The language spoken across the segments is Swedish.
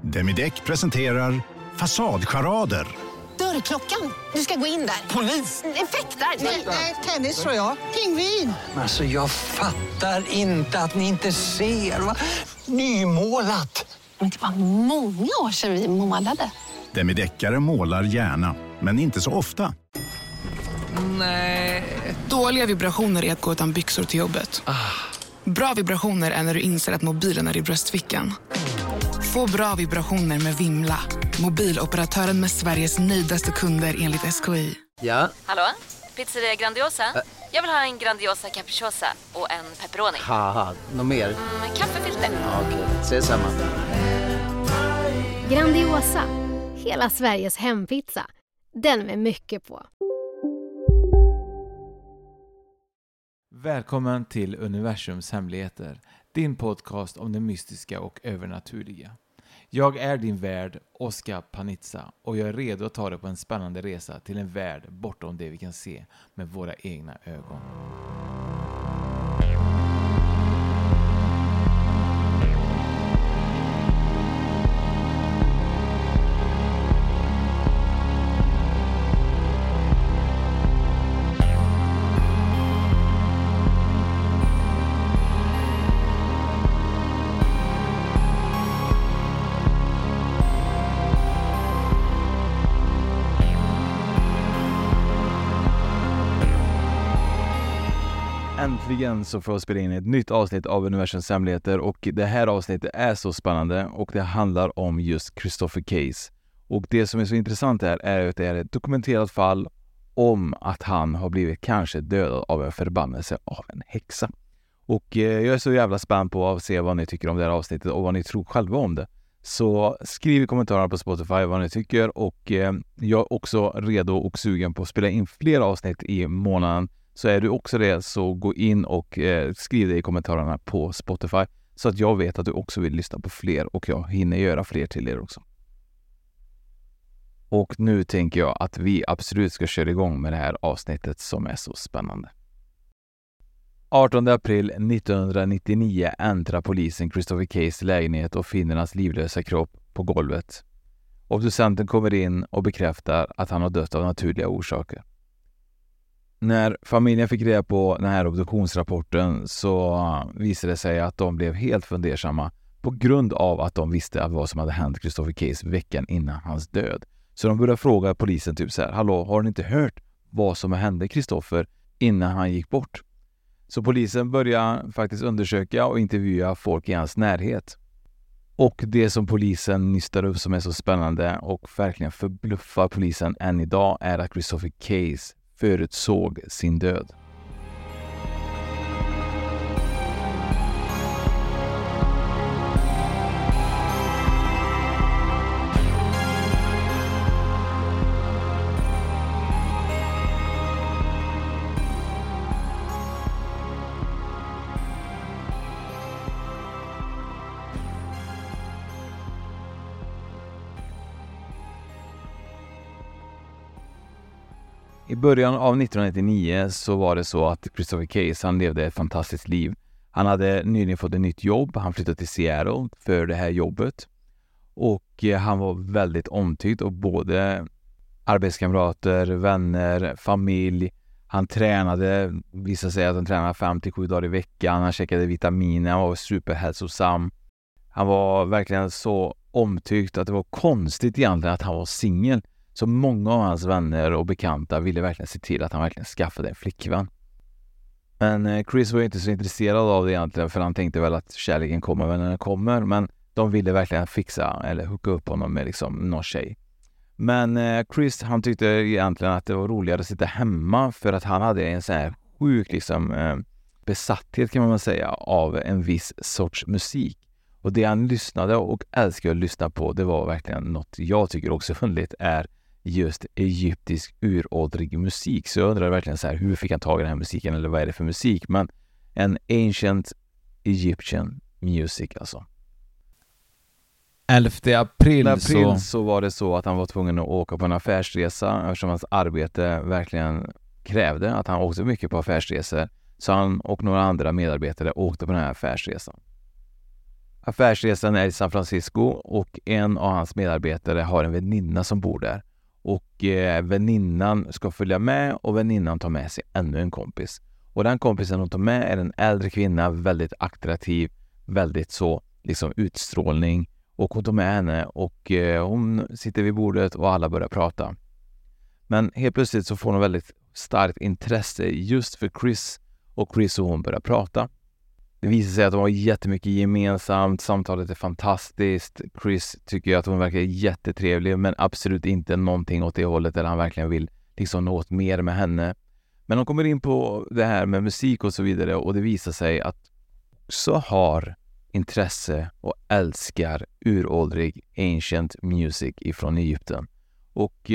Demideck presenterar Fasadcharader. Dörrklockan. Du ska gå in där. Polis? Effektar? Nej, tennis tror jag. Pingvin. Alltså jag fattar inte att ni inte ser. Va? Nymålat. Men det var många år sedan vi målade. Demideckare målar gärna, men inte så ofta. Nej. Dåliga vibrationer är att gå utan byxor till jobbet. Bra vibrationer är när du inser att mobilen är i bröstfickan. Få bra vibrationer med Vimla. Mobiloperatören med Sveriges nöjdaste kunder enligt SKI. Ja? Hallå? Pizzeria Grandiosa? Jag vill ha en Grandiosa capriciosa och en pepperoni. Haha, något mer? Kaffefilter. Ja, okej, ses samma. Grandiosa, hela Sveriges hempizza. Den med mycket på. Välkommen till Universums hemligheter, din podcast om det mystiska och övernaturliga. Jag är din värd, Oskar Panizza, och jag är redo att ta dig på en spännande resa till en värld bortom det vi kan se med våra egna ögon. Äntligen så får jag spela in ett nytt avsnitt av Universums hemligheter, och det här avsnittet är så spännande och det handlar om just Christopher Case. Och det som är så intressant här är att det är ett dokumenterat fall om att han har blivit kanske dödad av en förbannelse av en häxa. Och jag är så jävla spänd på att se vad ni tycker om det här avsnittet och vad ni tror själva om det. Så skriv i kommentarerna på Spotify vad ni tycker, och jag är också redo och sugen på att spela in fler avsnitt i månaden. Så är du också det, så gå in och skriv det i kommentarerna på Spotify så att jag vet att du också vill lyssna på fler och jag hinner göra fler till er också. Och nu tänker jag att vi absolut ska köra igång med det här avsnittet som är så spännande. 18 april 1999 äntrar polisen Christopher Case lägenhet och finner hans livlösa kropp på golvet. Obducenten kommer in och bekräftar att han har dött av naturliga orsaker. När familjen fick reda på den här obduktionsrapporten så visade det sig att de blev helt fundersamma på grund av att de visste vad som hade hänt Christopher Case veckan innan hans död. Så de började fråga polisen typ så här: hallå, har ni inte hört vad som hände Christopher innan han gick bort? Så polisen började faktiskt undersöka och intervjua folk i hans närhet. Och det som polisen nystar upp som är så spännande och verkligen förbluffar polisen än idag är att Christopher Case förutsåg sin död. I början av 1999 så var det så att Christopher Case, han levde ett fantastiskt liv. Han hade nyligen fått ett nytt jobb. Han flyttade till Seattle för det här jobbet. Och han var väldigt omtyckt av både arbetskamrater, vänner, familj. Han tränade, visade sig att han tränade 5-7 dagar i veckan. Han checkade vitaminer, han var superhälsosam. Han var verkligen så omtyckt att det var konstigt egentligen att han var singel. Så många av hans vänner och bekanta ville verkligen se till att han verkligen skaffade en flickvän. Men Chris var inte så intresserad av det egentligen, för han tänkte väl att kärleken kommer när den kommer. Men de ville verkligen fixa eller hooka upp honom med liksom någon tjej. Men Chris, han tyckte egentligen att det var roligare att sitta hemma, för att han hade en så här sjuk liksom, besatthet kan man väl säga av en viss sorts musik. Och det han lyssnade och älskade att lyssna på, det var verkligen något jag tycker också underligt, är just egyptisk uråldrig musik. Så jag undrar verkligen så här, hur fick han tag i den här musiken, eller vad är det för musik? Men en ancient Egyptian music alltså. 11 april så var det så att han var tvungen att åka på en affärsresa, eftersom hans arbete verkligen krävde att han åkte mycket på affärsresor. Så han och några andra medarbetare åkte på den här affärsresan. Affärsresan är i San Francisco och en av hans medarbetare har en väninna som bor där. Och väninnan ska följa med och väninnan tar med sig ännu en kompis. Och den kompisen hon tar med är en äldre kvinna, väldigt attraktiv, väldigt så liksom utstrålning. Och hon tar med henne och hon sitter vid bordet och alla börjar prata. Men helt plötsligt så får hon väldigt starkt intresse just för Chris och Chris och hon börjar prata. Det visar sig att de har jättemycket gemensamt, samtalet är fantastiskt. Chris tycker att hon verkar jättetrevlig men absolut inte någonting åt det hållet där han verkligen vill liksom något mer med henne. Men de kommer in på det här med musik och så vidare och det visar sig att så har intresse och älskar uråldrig ancient music ifrån Egypten. Och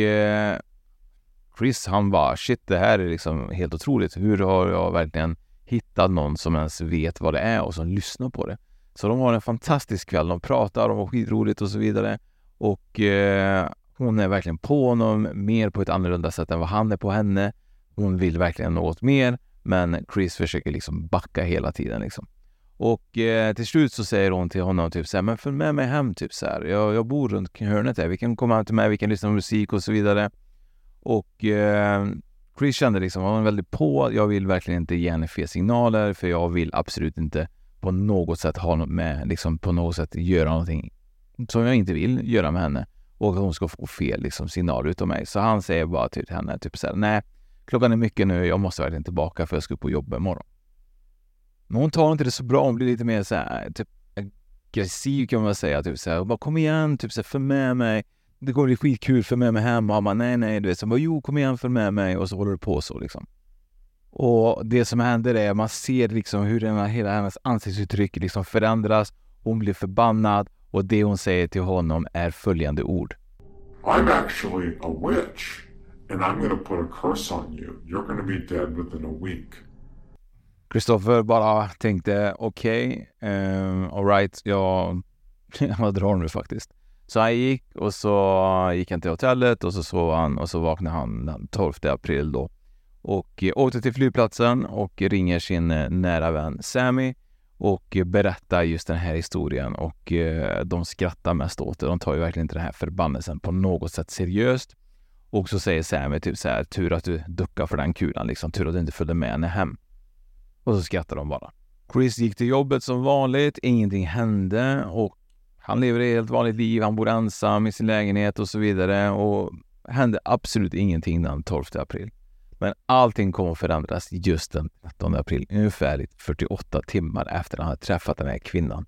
Chris han bara shit, det här är liksom helt otroligt. Hur har jag verkligen hittat någon som ens vet vad det är och som lyssnar på det? Så de har en fantastisk kväll, de pratar, de har skitroligt och så vidare. Och hon är verkligen på honom mer på ett annorlunda sätt än vad han är på henne. Hon vill verkligen något mer, men Chris försöker liksom backa hela tiden liksom. Och till slut så säger hon till honom typ så här, men följ med mig hem typ så här. Jag bor runt hörnet där, vi kan komma hem till mig, vi kan lyssna på musik och så vidare. Och Chris kände liksom, han var väldigt på, jag vill verkligen inte ge henne fel signaler för jag vill absolut inte på något sätt ha något med, liksom på något sätt göra någonting som jag inte vill göra med henne och att hon ska få fel liksom signaler utav mig. Så han säger bara till henne typ så här, nej, klockan är mycket nu, jag måste verkligen tillbaka för jag ska upp på jobb imorgon. Men hon tar inte det så bra, hon blir lite mer så här, typ aggressiv kan man väl säga, typ så här, bara kom igen, typ så här, för med mig. Det går bli skitkul för med mig hem och han bara nej du vet så bara jo kom igen för med mig och så håller det på så liksom. Och det som händer är man ser liksom hur hela hennes ansiktsuttryck liksom förändras, hon blir förbannad och det hon säger till honom är följande ord. I'm actually a witch and I'm going to put a curse on you. You're going to be dead within a week. Christopher bara tänkte okej, all right, jag drar nu faktiskt. Så han gick och så gick han till hotellet och så sov han och så vaknade han den 12 april då. Och åkte till flygplatsen och ringer sin nära vän Sammy och berättar just den här historien och de skrattar mest åt det. De tar ju verkligen inte den här förbannelsen på något sätt seriöst. Och så säger Sammy typ så här, tur att du duckar för den kulan liksom, tur att du inte följde med henne hem. Och så skrattar de bara. Chris gick till jobbet som vanligt, ingenting hände och han lever ett helt vanligt liv, han bor ensam i sin lägenhet och så vidare och hände absolut ingenting den 12 april. Men allting kommer att förändras just den 13 april, ungefär 48 timmar efter han hade träffat den här kvinnan.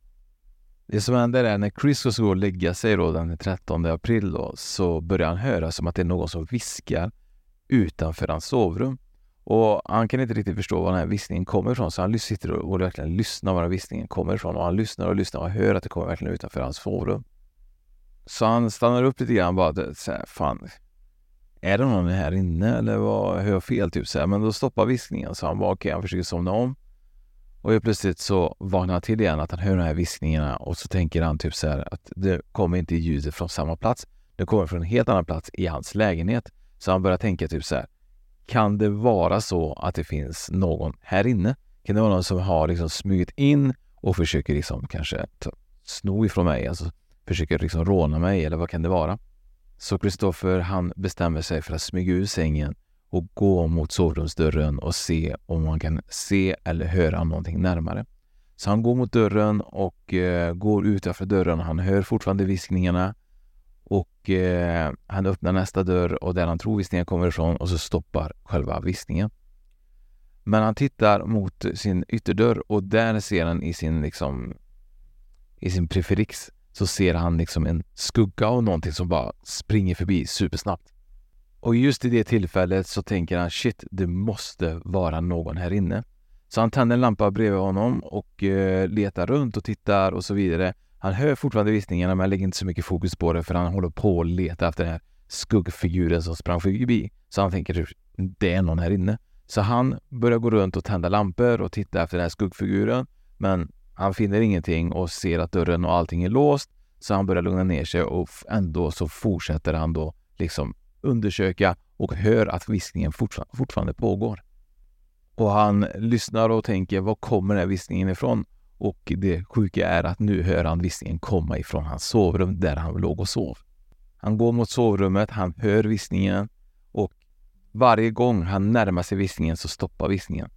Det som händer är när Chris ska gå och lägga sig då den 13 april då, så börjar han höra som att det är någon som viskar utanför hans sovrum. Och han kan inte riktigt förstå var den här viskningen kommer ifrån. Så han sitter och verkligen lyssnar var den viskningen kommer ifrån. Och han lyssnar och hör att det kommer verkligen utanför hans sovrum. Så han stannar upp lite grann bara så här, fan, är det någon här inne eller vad, hör jag fel typ så här. Men då stoppar viskningen så han bara okej, han försöker somna om. Och helt plötsligt så vaknar han till igen att han hör de här viskningarna. Och så tänker han typ så här att det kommer inte ljudet från samma plats. Det kommer från en helt annan plats i hans lägenhet. Så han börjar tänka typ så här. Kan det vara så att det finns någon här inne? Kan det vara någon som har liksom smugit in och försöker liksom kanske sno ifrån mig? Alltså försöker liksom råna mig eller vad kan det vara? Så Christopher han bestämmer sig för att smyga ur sängen och gå mot sovrumsdörren och se om man kan se eller höra någonting närmare. Så han går mot dörren och går utanför dörren. Han hör fortfarande viskningarna. Och han öppnar nästa dörr och där han tror viskningen kommer ifrån och så stoppar själva viskningen. Men han tittar mot sin ytterdörr och där ser han i sin preferix så ser han liksom en skugga av någonting som bara springer förbi supersnabbt. Och just i det tillfället så tänker han shit, det måste vara någon här inne. Så han tänder en lampa bredvid honom och letar runt och tittar och så vidare. Han hör fortfarande viskningarna men lägger inte så mycket fokus på det för han håller på att leta efter den här skuggfiguren som sprang förbi. Så han tänker typ, det är någon här inne. Så han börjar gå runt och tända lampor och titta efter den här skuggfiguren. Men han finner ingenting och ser att dörren och allting är låst. Så han börjar lugna ner sig och ändå så fortsätter han då liksom undersöka och hör att viskningen fortfarande pågår. Och han lyssnar och tänker, var kommer den här viskningen ifrån? Och det sjuka är att nu hör han viskningen komma ifrån hans sovrum där han låg och sov. Han går mot sovrummet, han hör viskningen och varje gång han närmar sig viskningen så stoppar viskningen.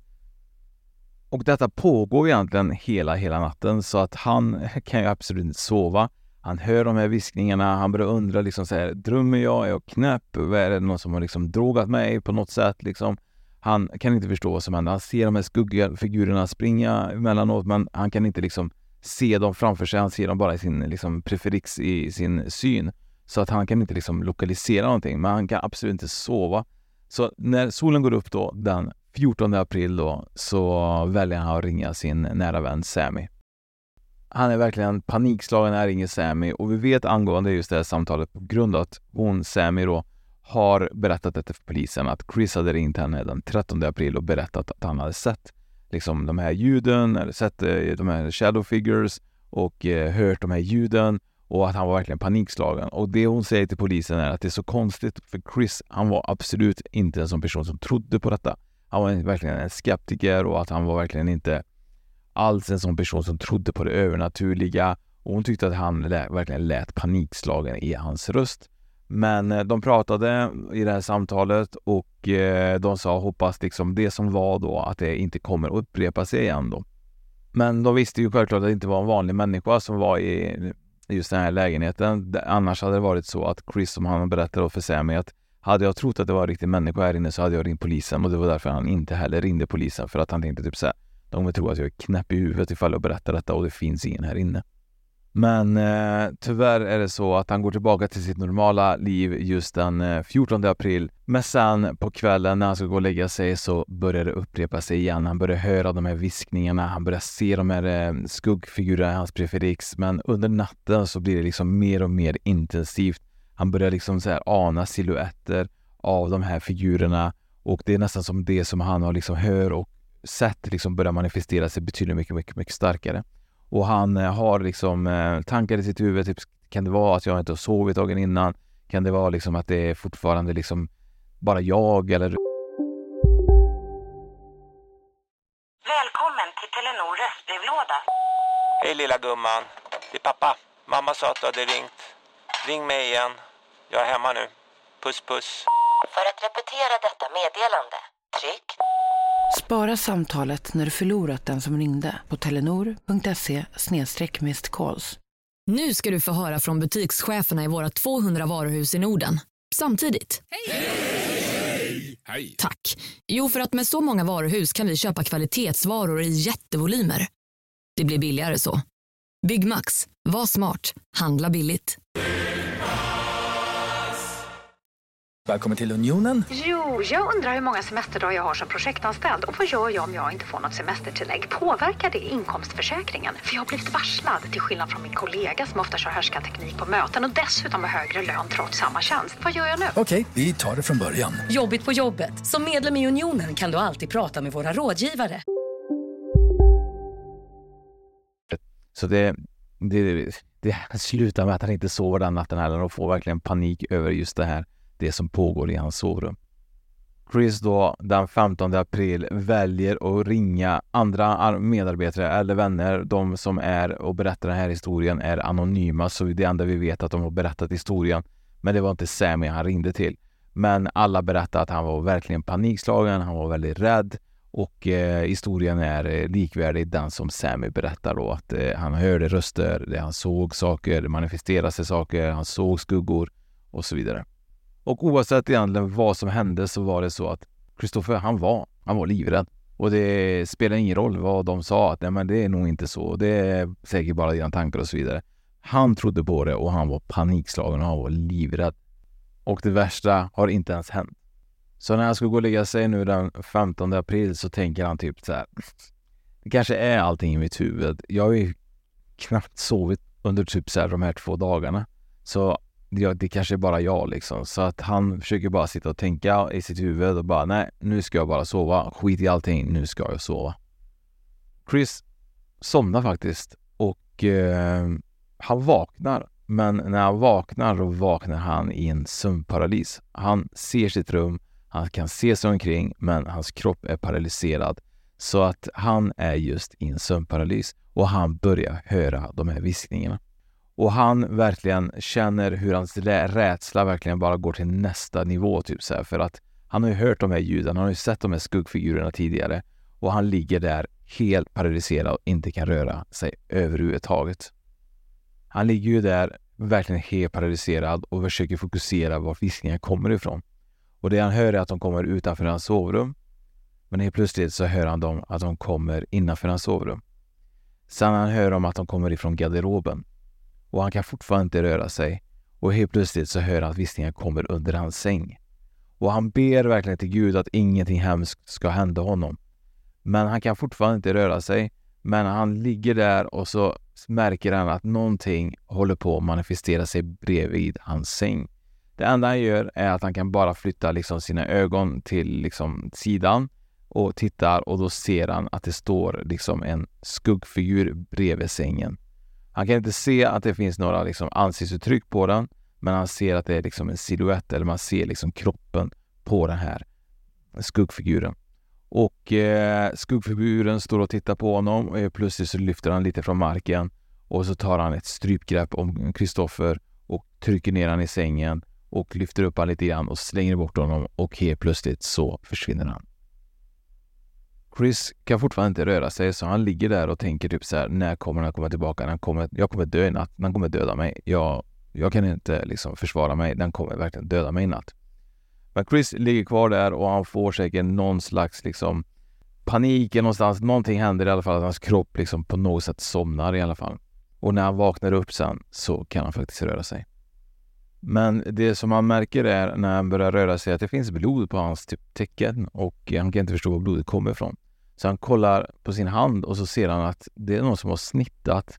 Och detta pågår egentligen hela natten så att han kan ju absolut inte sova. Han hör de här viskningarna, han börjar undra liksom så här, drömmer jag? Är jag knäpp? Är det någon som har liksom drogat mig på något sätt liksom? Han kan inte förstå vad som händer. Han ser de här skuggfigurerna springa emellanåt men han kan inte liksom se dem framför sig. Han ser dem bara i sin liksom preferix i sin syn. Så att han kan inte liksom lokalisera någonting. Men han kan absolut inte sova. Så när solen går upp då den 14 april då så väljer han att ringa sin nära vän Sammy. Han är verkligen panikslagen när han ringer Sammy och vi vet angående just det här samtalet på grund av att Sammy då har berättat detta för polisen att Chris hade ringt henne den 13 april och berättat att han hade sett liksom de här ljuden eller sett de här shadow figures och hört de här ljuden och att han var verkligen panikslagen. Och det hon säger till polisen är att det är så konstigt för Chris, han var absolut inte en sån person som trodde på detta. Han var verkligen en skeptiker och att han var verkligen inte alls en sån person som trodde på det övernaturliga. Och hon tyckte att han verkligen lät panikslagen i hans röst. Men de pratade i det här samtalet och de sa hoppas liksom det som var då att det inte kommer att upprepa sig igen då. Men de visste ju självklart att det inte var en vanlig människa som var i just den här lägenheten. Annars hade det varit så att Chris, som han berättade för Sammy, att hade jag trott att det var en riktig människa här inne så hade jag ringt polisen och det var därför han inte heller ringde polisen för att han tänkte typ så här, de kommer tro att jag är knäpp i huvudet ifall jag berättar detta och det finns ingen här inne. Men tyvärr är det så att han går tillbaka till sitt normala liv just den 14 april. Men sen på kvällen när han ska gå och lägga sig så börjar det upprepa sig igen. Han börjar höra de här viskningarna, han börjar se de här skuggfigurerna i hans preferix. Men under natten så blir det liksom mer och mer intensivt. Han börjar liksom så här ana silhuetter av de här figurerna och det är nästan som det som han har liksom hör och sett liksom börjar manifestera sig betydligt mycket starkare. Och han har liksom tankar i sitt huvud, typ, kan det vara att jag inte har sovit dagen innan? Kan det vara liksom att det är fortfarande liksom bara jag eller... Välkommen till Telenor röstbrevlåda. Hej lilla gumman, det är pappa. Mamma sa att du hade ringt. Ring mig igen. Jag är hemma nu. Puss puss. För att repetera detta meddelande, tryck. Spara samtalet när du förlorat den som ringde på telenor.se/missed-calls. Nu ska du få höra från butikscheferna i våra 200 varuhus i Norden. Samtidigt. Hej! Hej! Tack. Jo, för att med så många varuhus kan vi köpa kvalitetsvaror i jättevolymer. Det blir billigare så. Byggmax. Var smart. Handla billigt. Välkommen till Unionen. Jo, jag undrar hur många semesterdagar jag har som projektanställd och vad gör jag om jag inte får något semestertillägg? Påverkar det inkomstförsäkringen? För jag har blivit varslad, till skillnad från min kollega som ofta kör härskarteknik på möten och dessutom har högre lön trots samma tjänst. Vad gör jag nu? Okej, vi tar det från början. Jobbigt på jobbet. Som medlem i Unionen kan du alltid prata med våra rådgivare. Så det slutar med att han inte sover den natten heller och får verkligen panik över just det som pågår i hans sovrum. Chris då den 15 april väljer att ringa andra medarbetare eller vänner. De som är och berättar den här historien är anonyma, så det enda vi vet att de har berättat historien. Men det var inte Sammy han ringde till. Men alla berättade att han var verkligen panikslagen, han var väldigt rädd. Och historien är likvärdig den som Sammy berättar då. Att han hörde röster, han såg saker, det manifesterade sig saker, han såg skuggor och så vidare. Och oavsett egentligen vad som hände så var det så att Christopher, han var livrädd. Och det spelar ingen roll vad de sa, att nej, men det är nog inte så. Det är säkert bara dina tankar och så vidare. Han trodde på det och han var panikslagen och han var livrädd. Och det värsta har inte ens hänt. Så när han skulle gå och lägga sig nu den 15 april så tänker han typ så här: det kanske är allting i mitt huvud. Jag har ju knappt sovit under typ så här de här 2 dagarna. Så det kanske är bara jag liksom. Så att han försöker bara sitta och tänka i sitt huvud och bara, nej, nu ska jag bara sova. Skit i allting, nu ska jag sova. Chris somnar faktiskt och han vaknar. Men när han vaknar då vaknar han i en sömnparalys. Han ser sitt rum, han kan se sig omkring, men hans kropp är paralyserad. Så att han är just i en sömnparalys och han börjar höra de här viskningarna. Och han verkligen känner hur hans rädsla verkligen bara går till nästa nivå typ så här, för att han har ju hört de här ljuden, han har ju sett de här skuggfigurerna tidigare och han ligger där helt paralyserad och inte kan röra sig överhuvudtaget. Han ligger ju där verkligen helt paralyserad och försöker fokusera var viskningarna kommer ifrån. Och det han hör är att de kommer utanför hans sovrum. Men helt plötsligt så hör han att de kommer innanför hans sovrum. Sen han hör om att de kommer ifrån garderoben. Och han kan fortfarande inte röra sig. Och helt plötsligt så hör han att viskningarna kommer under hans säng. Och han ber verkligen till Gud att ingenting hemskt ska hända honom. Men han kan fortfarande inte röra sig. Men han ligger där och så märker han att någonting håller på att manifestera sig bredvid hans säng. Det enda han gör är att han kan bara flytta liksom sina ögon till liksom sidan och tittar och då ser han att det står liksom en skuggfigur bredvid sängen. Han kan inte se att det finns några liksom ansiktsuttryck på den, men han ser att det är liksom en silhuett eller man ser liksom kroppen på den här skuggfiguren. Och skuggfiguren står och tittar på honom och plötsligt så lyfter han lite från marken och så tar han ett strypgrepp om Christopher och trycker ner han i sängen och lyfter upp han lite grann och slänger bort honom och helt plötsligt så försvinner han. Chris kan fortfarande inte röra sig så han ligger där och tänker typ så här: när kommer han komma tillbaka? Jag kommer dö i natt. Han kommer döda mig. Jag kan inte liksom försvara mig. Den kommer verkligen döda mig i natt. Men Chris ligger kvar där och han får säkert någon slags liksom panik någonstans. Någonting händer i alla fall att hans kropp liksom på något sätt somnar i alla fall. Och när han vaknar upp sen så kan han faktiskt röra sig. Men det som han märker är när han börjar röra sig att det finns blod på hans typ tecken och han kan inte förstå var blodet kommer ifrån. Så han kollar på sin hand och så ser han att det är någon som har snittat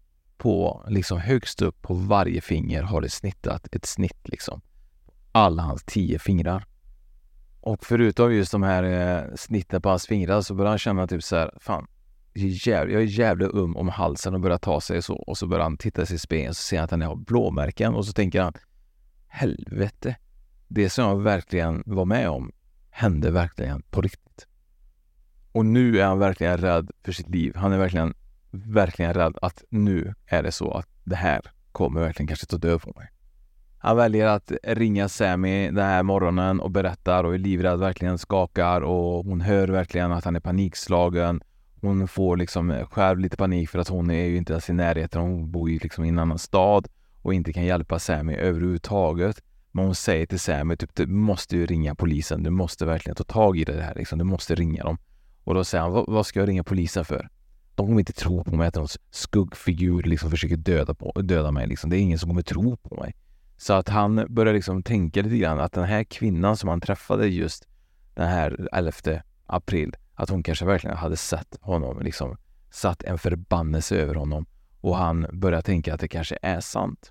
på liksom högst upp på varje finger har det snittat ett snitt liksom. Alla hans 10 fingrar. Och förutom just de här snitten på hans fingrar så börjar han känna typ så här: fan, jag är jävligt om halsen och börjar ta sig så. Och så börjar han titta sig i spegeln och så ser han att han har blåmärken och så tänker han: helvete, det som jag verkligen var med om hände verkligen på riktigt. Och nu är han verkligen rädd för sitt liv. Han är verkligen rädd att nu är det så att det här kommer verkligen kanske ta död på mig. Han väljer att ringa Sammy den här morgonen och berättar och är livrädd, verkligen skakar och hon hör verkligen att han är panikslagen. Hon får liksom själv lite panik för att hon är ju inte ens i närheten. Hon bor ju liksom i en annan stad och inte kan hjälpa Sammy överhuvudtaget. Men hon säger till Sammy typ: du måste ju ringa polisen. Du måste verkligen ta tag i det här liksom. Du måste ringa dem. Och då säger han: vad ska jag ringa polisen för? De kommer inte tro på mig att någon skuggfigur liksom försöker döda mig liksom. Det är ingen som kommer tro på mig. Så att han börjar liksom tänka lite grann att den här kvinnan som han träffade just den här 11 april, att hon kanske verkligen hade sett honom, liksom satt en förbannelse över honom. Och han börjar tänka att det kanske är sant.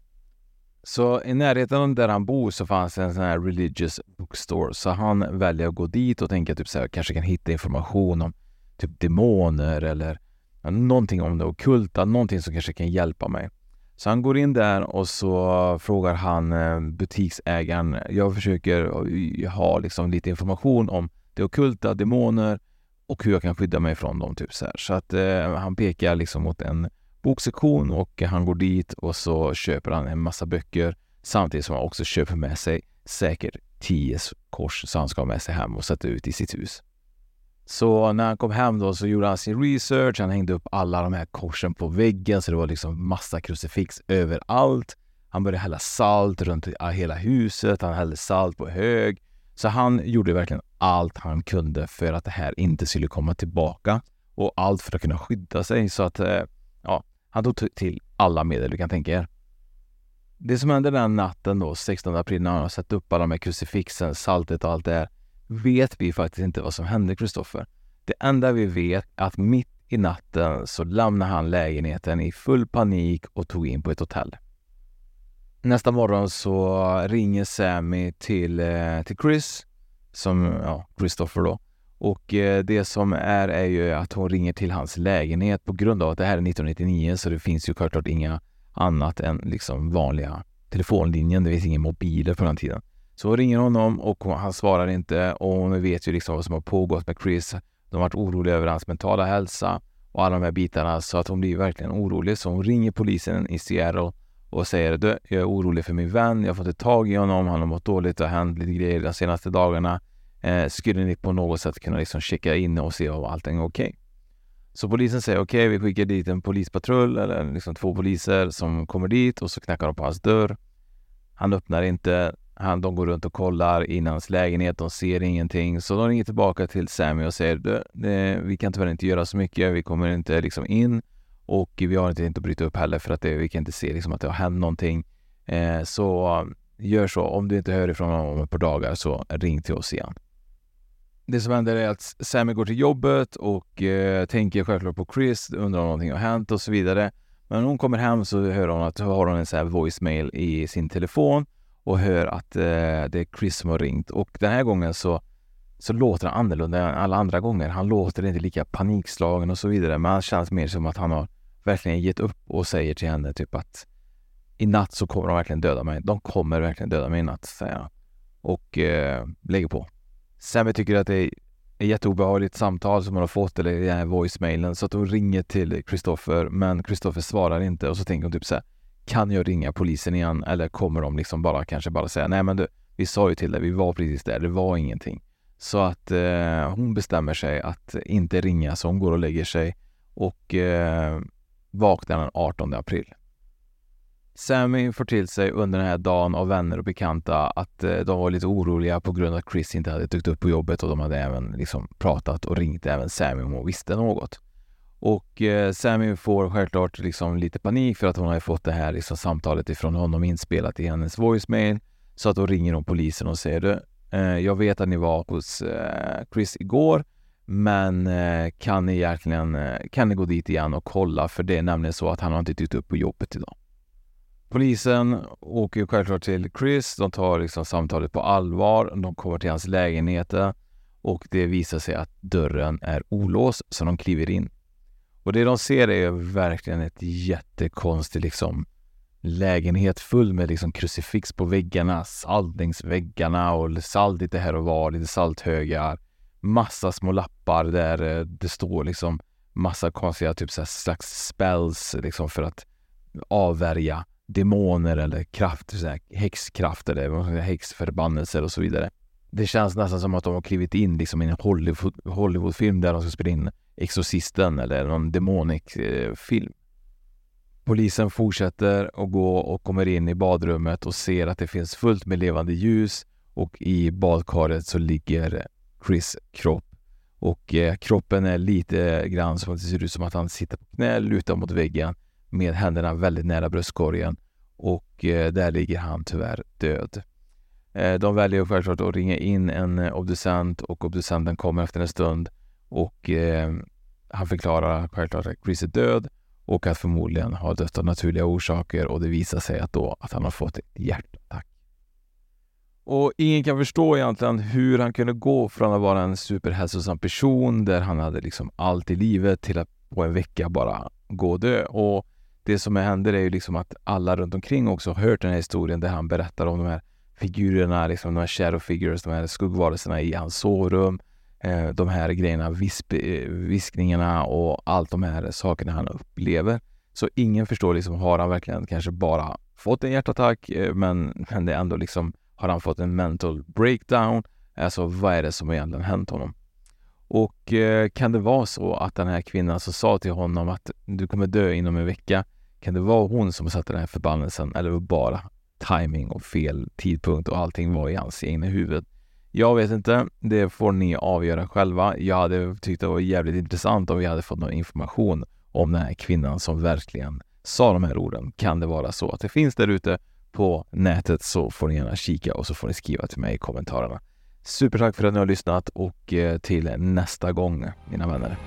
Så i närheten där han bor så fanns en sån här religious bookstore. Så han väljer att gå dit och tänka typ så här, kanske kan hitta information om typ demoner eller någonting om det ockulta, någonting som kanske kan hjälpa mig. Så han går in där och så frågar han butiksägaren: jag försöker ha liksom lite information om det ockulta, demoner och hur jag kan skydda mig från dem typ så här. Så att han pekar liksom mot en boksektion och han går dit och så köper han en massa böcker samtidigt som han också köper med sig säkert 10 kors så han ska ha med sig hem och sätta ut i sitt hus. Så när han kom hem då så gjorde han sin research. Han hängde upp alla de här korsen på väggen så det var liksom massa krucifix överallt. Han började hälla salt runt hela huset. Han hällde salt på hög. Så han gjorde verkligen allt han kunde för att det här inte skulle komma tillbaka. Och allt för att kunna skydda sig. Så att han tog till alla medel du kan tänka er. Det som hände den natten då, 16 april, när han har satt upp alla de här krucifixen, saltet och allt det här, vet vi faktiskt inte vad som hände Christopher. Det enda vi vet är att mitt i natten så lämnade han lägenheten i full panik och tog in på ett hotell. Nästa morgon så ringer Sammy till Chris, som Christopher då. Och det som är ju att hon ringer till hans lägenhet på grund av att det här är 1999 så det finns ju självklart inga annat än liksom vanliga telefonlinjen. Det finns ingen mobiler på den tiden. Så ringer honom och han svarar inte och hon vet ju liksom vad som har pågått med Chris. De har varit oroliga över hans mentala hälsa och alla de här bitarna, så att hon blir verkligen orolig. Så hon ringer polisen i Seattle och säger: du, jag är orolig för min vän, jag har fått ett tag i honom, han har mått dåligt och hänt lite grejer de senaste dagarna. Skulle ni på något sätt kunna liksom checka in och se om allting är okej? Så polisen säger okej, vi skickar dit en polispatrull eller liksom 2 poliser som kommer dit, och så knackar de på hans dörr. Han öppnar inte. De går runt och kollar in hans lägenhet, de ser ingenting. Så de ringer tillbaka till Sammy och säger: vi kan tyvärr inte göra så mycket, vi kommer inte liksom in, och vi har inte att bryta upp heller för att vi kan inte se liksom att det har hänt någonting. Så gör så, om du inte hör ifrån honom om ett par dagar, så ring till oss igen. Det som händer är att Sammy går till jobbet och tänker självklart på Chris, undrar om någonting har hänt och så vidare. Men när hon kommer hem så hör hon att har hon en sån här voicemail i sin telefon och hör att det är Chris som har ringt. Och den här gången så låter han annorlunda än alla andra gånger. Han låter inte lika panikslagen och så vidare, men han känns mer som att han har verkligen gett upp och säger till henne typ att i natt så kommer de verkligen döda mig. De kommer verkligen döda mig i natt, säger han. Och lägger på. Sammy tycker att det är ett jätteobehagligt samtal som hon har fått, eller den här voicemailen, så att hon ringer till Christopher, men Christopher svarar inte, och så tänker hon typ så här: kan jag ringa polisen igen, eller kommer de liksom kanske bara säga nej men du, vi sa ju till dig, vi var precis där, det var ingenting. Så att hon bestämmer sig att inte ringa, så hon går och lägger sig och vaknar den 18 april. Sammy får till sig under den här dagen av vänner och bekanta att de var lite oroliga på grund av att Chris inte hade dykt upp på jobbet, och de hade även liksom pratat och ringt även Sammy om hon visste något. Och Sammy får självklart liksom lite panik för att hon har fått det här liksom samtalet ifrån honom inspelat i hennes voicemail, så att då ringer hon polisen och säger: jag vet att ni var hos Chris igår, men kan ni gå dit igen och kolla, för det är nämligen så att han har inte dykt upp på jobbet idag. Polisen åker självklart till Chris, de tar liksom samtalet på allvar, de kommer till hans lägenhet och det visar sig att dörren är olåst, så de kliver in. Och det de ser är verkligen ett jättekonstigt liksom lägenhet full med liksom krucifix på väggarna, saltningsväggarna och salt lite här och var, lite salthögar, massa små lappar där det står liksom massa konstiga typ så här slags spells liksom för att avvärja demoner eller krafter, så här häxkrafter eller häxförbannelser och så vidare. Det känns nästan som att de har klivit in liksom i en Hollywoodfilm där de ska spela in Exorcisten eller någon demonisk film. Polisen fortsätter att gå och kommer in i badrummet och ser att det finns fullt med levande ljus, och i badkaret så ligger Chris kropp. Och kroppen är lite grann som att det ser ut som att han sitter på knä, lutar mot väggen med händerna väldigt nära bröstkorgen, och där ligger han tyvärr död. De väljer självklart att ringa in en obducent, och obducenten kommer efter en stund och han förklarar självklart att Chris är död och att förmodligen har dött av naturliga orsaker, och det visar sig att han har fått ett hjärtattack. Och ingen kan förstå egentligen hur han kunde gå från att vara en superhälsosam person där han hade liksom allt i livet till att på en vecka bara gå och dö. Och det som händer är ju liksom att alla runt omkring också har hört den här historien där han berättar om de här figurerna, liksom de här shadow figures, de här skuggvarelserna i hans sovrum, de här grejerna, viskningarna och allt de här sakerna han upplever. Så ingen förstår liksom, har han verkligen kanske bara fått en hjärtattack, men det ändå liksom, har han fått en mental breakdown? Alltså vad är det som egentligen hänt honom? Och kan det vara så att den här kvinnan som sa till honom att du kommer dö inom en vecka, kan det vara hon som satte den här förbannelsen, eller var bara timing och fel tidpunkt och allting var i hans egna huvud? Jag vet inte, det får ni avgöra själva. Jag hade tyckt det var jävligt intressant om vi hade fått någon information om den här kvinnan som verkligen sa de här orden. Kan det vara så att det finns där ute på nätet, så får ni gärna kika och så får ni skriva till mig i kommentarerna. Supertack för att ni har lyssnat, och till nästa gång, mina vänner.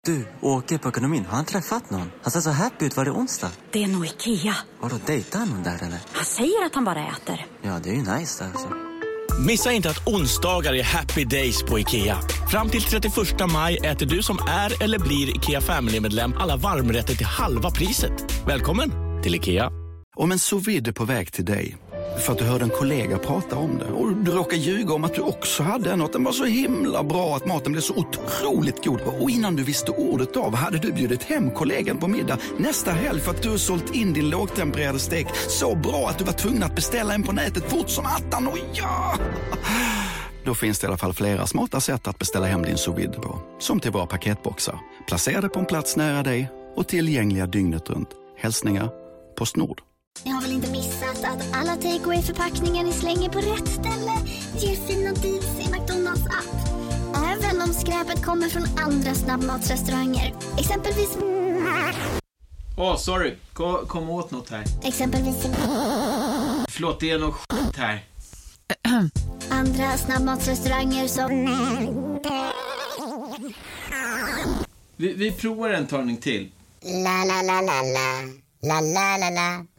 Du, åker på ekonomin. Har han träffat någon? Han ser så happy ut. Var det onsdag? Det är nog Ikea. Har du dejtat någon där eller? Han säger att han bara äter. Ja, det är ju nice där alltså. Missa inte att onsdagar är happy days på Ikea. Fram till 31 maj äter du som är eller blir Ikea Family-medlem alla varmrätter till halva priset. Välkommen till Ikea. Om en sous vide är på väg till dig för att du hörde en kollega prata om det och du råkar ljuga om att du också hade en och att den var så himla bra att maten blev så otroligt god. Och innan du visste ordet av hade du bjudit hem kollegan på middag nästa helg för att du sålt in din lågtempererade stek så bra att du var tvungen att beställa en på nätet fort som attan. Och ja! Då finns det i alla fall flera smarta sätt att beställa hem din sous vide på. Som till våra paketboxar. Placerade på en plats nära dig och tillgängliga dygnet runt. Hälsningar PostNord. Jag har väl inte missat att alla takeaway-förpackningar ni slänger på rätt ställe ger fina deals i McDonalds app. Även om skräpet kommer från andra snabbmatsrestauranger. Exempelvis... sorry. Kom åt något här. Exempelvis... Förlåt, det är något skit här. Andra snabbmatsrestauranger som... Vi provar en talning till. La la la la la. La la la la.